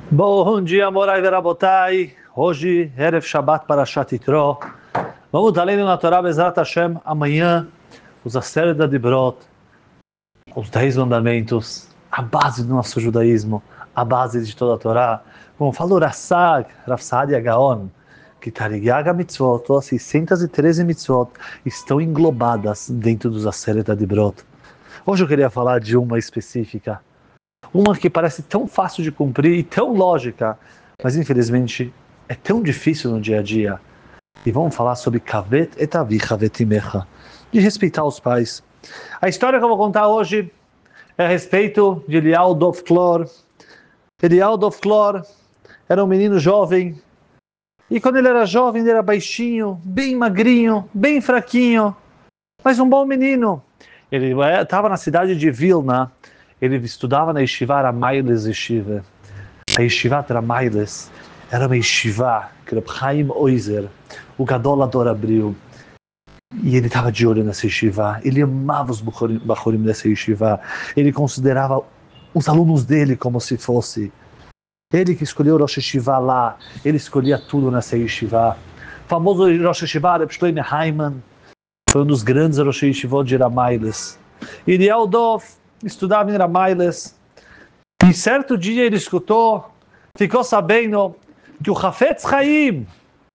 Bom dia, Morai Verabotai. Hoje, Erev Shabbat para Yitro. Vamos estar lendo na Torá Bezrat Hashem amanhã, os Aseret Dibrot, os 10 mandamentos, a base do nosso judaísmo, a base de toda a Torá. Como falou Rav Saadia Gaon, que Tarigyag Mitzvot, todas 613 mitzvot, estão englobadas dentro dos Aseret Dibrot. Hoje eu queria falar de uma específica, uma que parece tão fácil de cumprir e tão lógica, mas infelizmente é tão difícil no dia a dia. E vamos falar sobre Kavet et Avicha vetimecha, de respeitar os pais. A história que eu vou contar hoje é a respeito de Eliyahu Dov Klor. Eliyahu Dov Klor era um menino jovem, e quando ele era jovem ele era baixinho, bem magrinho, bem fraquinho, mas um bom menino. Ele estava na cidade de Vilna. Ele estudava na Yeshiva Ramailes Yeshiva. A Yeshiva Ramailes era uma Yeshiva que Reb Chaim Oizer, o Gadol Ador, abriu. E ele estava de olho nessa Yeshiva. Ele amava os Bachorim dessa Yeshiva. Ele considerava os alunos dele como se fosse. Ele que escolheu o Rosh Yeshiva lá. Ele escolhia tudo nessa Yeshiva. O famoso Rosh Yeshiva, Reb Shlomo Haiman, foi um dos grandes Rosh Yeshivot de Ramailes. Eliyahu Dov estudava em Ramailes, e certo dia ele ficou sabendo que o Hafetz Chaim,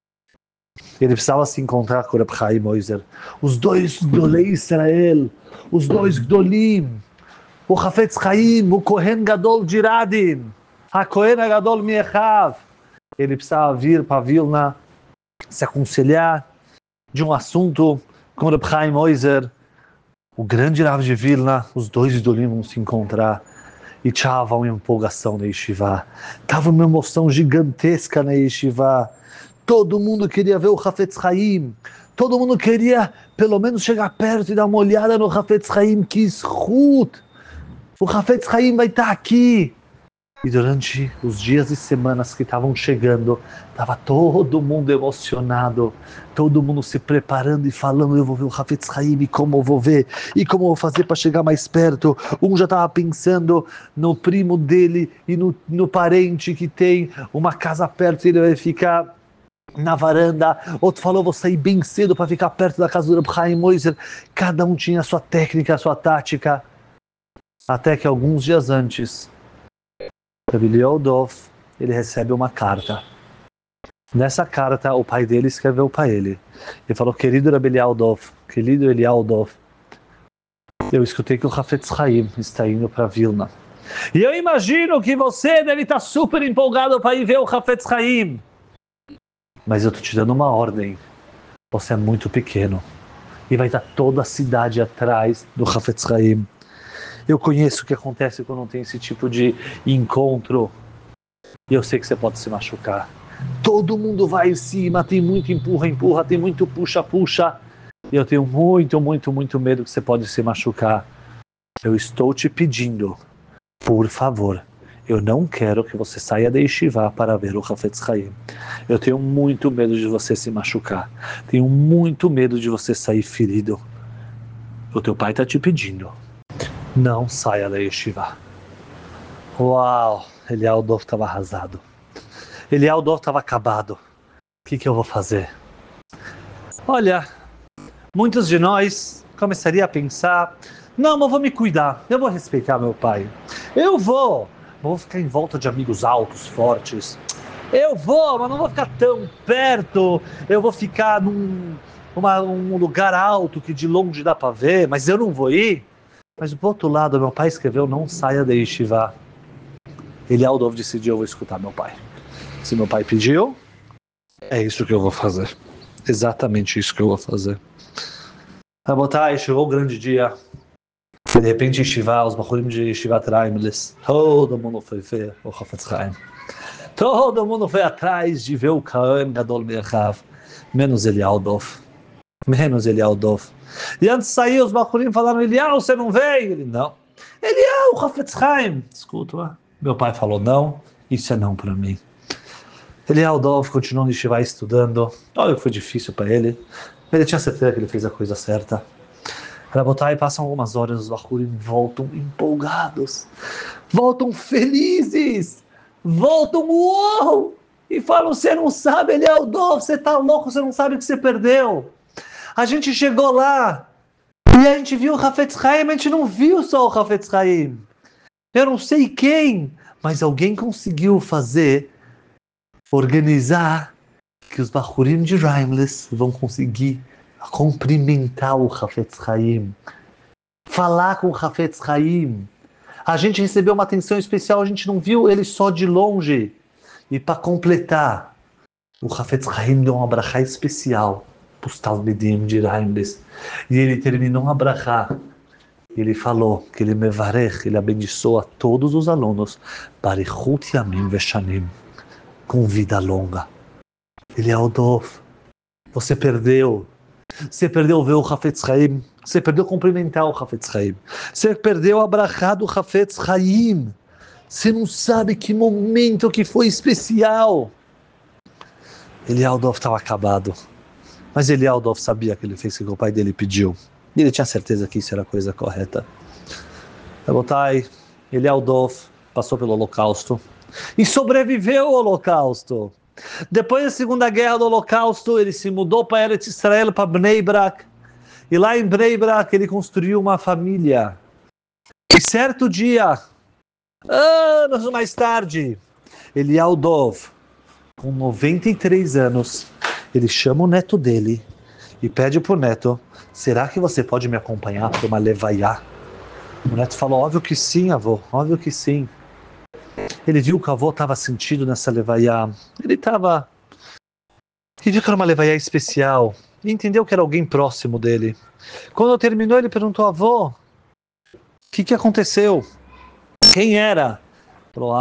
ele precisava se encontrar com o Reb Chaim Oizer, os dois Gdolei Israel, os dois Gdolim, o Hafetz Chaim, o Kohen Gadol de Radin, a Kohen Gadol Miechav. Ele precisava vir para Vilna se aconselhar de um assunto com o Reb Chaim Oizer. O grande Rav de Vilna, os dois Gdolim vão se encontrar, e tchava uma empolgação na Yeshiva. Tava uma emoção gigantesca na Yeshiva. Todo mundo queria ver o Hafetz Chaim. Todo mundo queria pelo menos chegar perto e dar uma olhada no Hafetz Chaim. Que zchut! O Hafetz Chaim vai estar aqui. E durante os dias e semanas que estavam chegando, estava todo mundo emocionado, todo mundo se preparando e falando: eu vou ver o Hafetz Chaim, e como eu vou ver, e como eu vou fazer para chegar mais perto. Um já estava pensando no primo dele e no parente que tem uma casa perto e ele vai ficar na varanda. Outro falou: vou sair bem cedo para ficar perto da casa do Reb Chaim Oizer. Cada um tinha a sua técnica, a sua tática. Até que alguns dias antes, Eliyahu Dov, ele recebe uma carta. Nessa carta, o pai dele escreveu para ele. Ele falou: querido Eliyahu Dov, querido Eliyahu Dov, eu escutei que o Hafetz Chaim está indo para Vilna. E eu imagino que você deve estar super empolgado para ir ver o Hafetz Chaim. Mas eu estou te dando uma ordem. Você é muito pequeno. E vai estar toda a cidade atrás do Hafetz Chaim. Eu conheço o que acontece quando não tem esse tipo de encontro. E eu sei que você pode se machucar. Todo mundo vai em cima, tem muito empurra, tem muito puxa. E eu tenho muito medo que você pode se machucar. Eu estou te pedindo, por favor, eu não quero que você saia da Yeshiva para ver o Hafetz Chaim. Eu tenho muito medo de você se machucar. Tenho muito medo de você sair ferido. O teu pai está te pedindo. Não saia da Yeshiva. Uau, Eliyahu Dov estava arrasado. Eliyahu Dov estava acabado. O que eu vou fazer? Olha, muitos de nós começariam a pensar: não, mas eu vou me cuidar, eu vou respeitar meu pai. Eu vou ficar em volta de amigos altos, fortes. Eu vou, mas não vou ficar tão perto. Eu vou ficar num lugar alto que de longe dá para ver, mas eu não vou ir. Mas do outro lado, meu pai escreveu: não saia da Yeshiva. Eliyahu Dov decidiu: eu vou escutar meu pai. Se meu pai pediu, é isso que eu vou fazer. Exatamente isso que eu vou fazer. Rabotai, chegou o grande dia. De repente, Yeshiva, os Bachorim de Yeshiva Ramailes, todo mundo foi ver o Hafetz Chaim. Todo mundo foi atrás de ver o Kohen Gadol Miechav, menos Eliyahu Dov. E antes de sair, os Bachurim falaram: Eliyahu, você não veio? Ele: não. Eliyahu, Hafetz Chaim. Escuta, meu pai falou: não, isso é não para mim. Eliyahu Dov continuou no Yeshiva estudando. Olha que foi difícil para ele. Ele tinha certeza que ele fez a coisa certa. Rabotai, passam algumas horas, os Bachurim voltam empolgados. Voltam felizes. voltam, uou! E falam, você não sabe, ele é o Dov, você tá louco, você não sabe o que você perdeu. A gente chegou lá, e a gente viu o Hafetz Haim, a gente não viu só o Hafetz Haim. Eu não sei quem, mas alguém conseguiu organizar, que os Bachurim de Reimles vão conseguir cumprimentar o Hafetz Haim, falar com o Hafetz Haim. A gente recebeu uma atenção especial, a gente não viu ele só de longe. E para completar, o Hafetz Haim deu uma brachá especial para os Talmidim de Reimles. E ele terminou a brachá. Ele falou que ele mevarech, ele abençoa todos os alunos, Barichut Yamim Veshanim, com vida longa. Ele é o Dov. Você perdeu. Você perdeu ver o Hafetz Haim. Você perdeu cumprimentar o Hafetz Haim. Você perdeu a brachá do Hafetz Haim. Você não sabe que momento que foi especial. Elial estava acabado. Mas Elial sabia que ele fez o que o pai dele pediu. E ele tinha certeza que isso era a coisa correta. Rabotai, Elial passou pelo Holocausto. E sobreviveu ao Holocausto. Depois da Segunda Guerra do Holocausto, ele se mudou para Eretz Israel, para Bnei Brak. E lá em Bnei Brak ele construiu uma família. E certo dia, anos mais tarde, Elial com 93 anos, ele chama o neto dele e pede para o neto, será que você pode me acompanhar para uma levaiá? O neto falou, óbvio que sim, avô, óbvio que sim. Ele viu que o avô estava sentido nessa levaiá. Ele viu que era uma levaiá especial. E entendeu que era alguém próximo dele. Quando terminou, ele perguntou, avô, o que aconteceu? Quem era? Falou,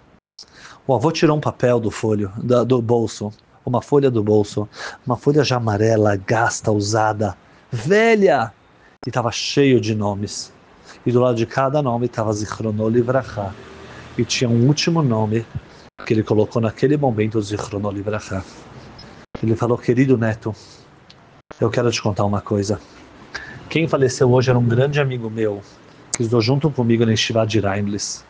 o avô tirou um papel do bolso. Uma folha do bolso. Uma folha já amarela, gasta, usada, velha. E estava cheio de nomes. E do lado de cada nome estava Zichrono Livrachá. E tinha um último nome que ele colocou naquele momento, Zichrono Livrachá. Ele falou, querido neto, eu quero te contar uma coisa. Quem faleceu hoje era um grande amigo meu, que estudou junto comigo na Yeshiva de Reimles.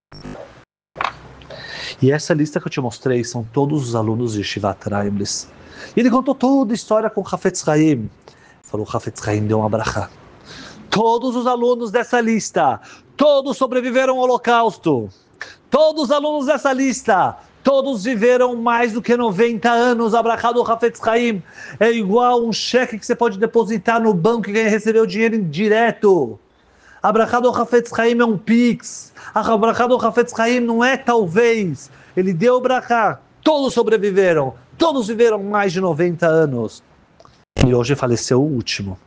E essa lista que eu te mostrei são todos os alunos de Yeshiva Reimles. E ele contou toda a história com o Hafetz Haim. Falou, o Hafetz Haim deu uma brachá. Todos os alunos dessa lista, todos sobreviveram ao Holocausto. Todos os alunos dessa lista, todos viveram mais do que 90 anos. A brachá do Hafetz Haim é igual um cheque que você pode depositar no banco e receber o dinheiro direto. A brachá do Hafetz Haim é um pix. A brachá do Hafetz Haim não é talvez. Ele deu brachá. Todos sobreviveram. Todos viveram mais de 90 anos. E hoje faleceu o último.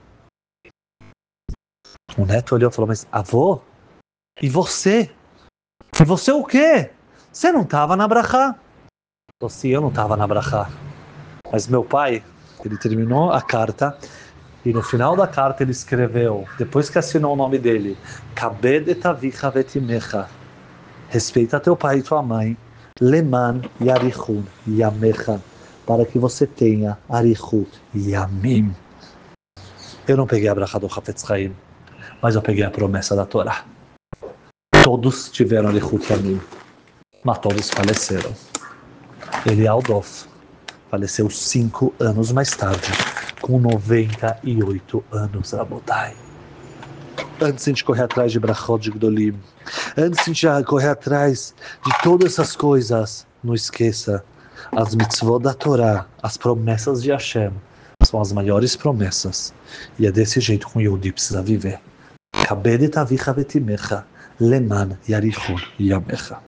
O neto olhou e falou, mas avô? E você? E você o quê? Você não estava na brachá? Falou, sim, eu não estava na brachá. Mas meu pai, ele terminou a carta e no final da carta ele escreveu, depois que assinou o nome dele, Kabed et avicha vet imecha, respeita teu pai e tua mãe, Leman yarichut yamecha, para que você tenha arichut yamim. Eu não peguei a brachá do Hafetz Haim, mas eu peguei a promessa da Torá. Todos tiveram arichut yamim, mas todos faleceram. Elial faleceu 5 anos mais tarde, com 98 anos, Rabotai. Antes de a gente correr atrás de Brachot de Gdolim, antes de a gente correr atrás de todas essas coisas, não esqueça, as mitzvot da Torá, as promessas de Hashem, são as maiores promessas. E é desse jeito que o Yehudi precisa viver. Kabed et avicha veit imecha, leman yarichut yamecha.